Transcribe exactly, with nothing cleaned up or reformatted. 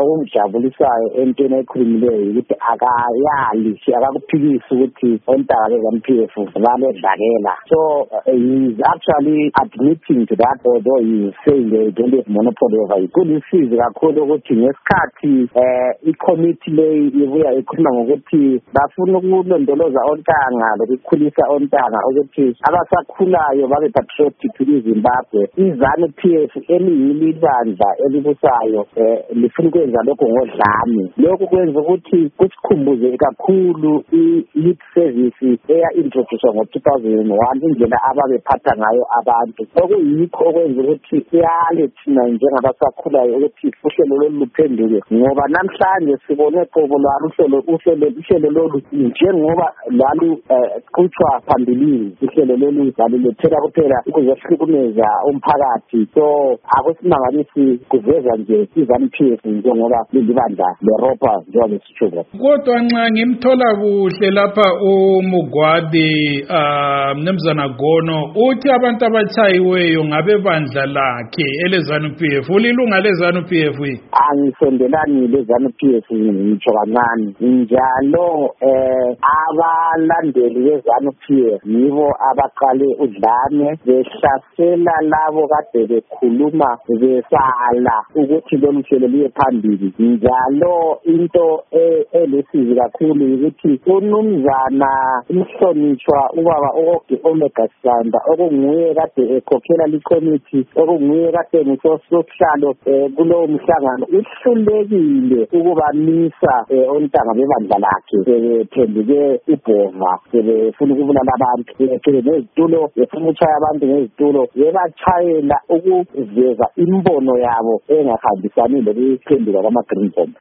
okungijabulisayo entweni ekhulumileyo ukuthi akayali akakuphikisi ukuthi ontanga be-ZANU P F balodlakela. So uh, he is actually admitting to that, although he is saying they don't have monopoly over it. Kulisizi kakhulu ukuthi ngesikhathi eh i-committee leyi ibuya ikhuluma ngokuthi bafuna ukulondoloza ontanga lokukhulisa ontanga ukuthi abasakhulayo babe patriotic kwiZimbabwe. i-ZANU P F eliyilibandla elibusayo eh lifuna ukwenza lokho ngodlame. Lokho kwenza ukuthi kusikhumbuze kakhulu i-youth service eya introduce ngo-two thousand one indlela ababephatha ngayo abantu. Okuyikho okwenza ukuthi iyale thina njengabasakhulayo ukuthi uhlelo lolu luphenduke, ngoba namhlanje sibone qobo lwalo uhlelo uhlelo uhlelo lolu njengoba lwalu qhutshwa phambilini. Uhlelo lolu lwalulethela kuphela ukuzehlukumeza umphakathi. So akusimangalisi kuveza nje i-ZANU P F njengoba lilibandla leRopa njengoba sithuka. Kodwa nxa ngimthola kuhle lapha uMugwadi uh, Mnumzana Gono uthi abantu abachayiweyo ngabe bandla lakhe eleZANU P F. Ulilunga leZANU P F yi? Angisondelani leZANU P F ngitsho kancane. Njalo eh abalandeli beZANU P F yibo abaqale udlame behlasela labo kade bekhuluma besala ukuthi lolu hlelo liye phambili. Njalo into elesizi kakhulu ukuthi uNumzana umhlonishwa ubaba oke Omega Sanda okunguye kade ekhokhela likomiti okunguye kade ngusosihlalo kulowo mhlangano uhlulekile ukubamisa ontanga bebandla lakhe sebephenduke ibhoma sebefuna ukubulala abantu sebephethe nezitulo befuna ukuchaya abantu ngezitulo bebachayela ukuveza imbono yabo engahambisani lokuphenduka kwama-Green Bomb.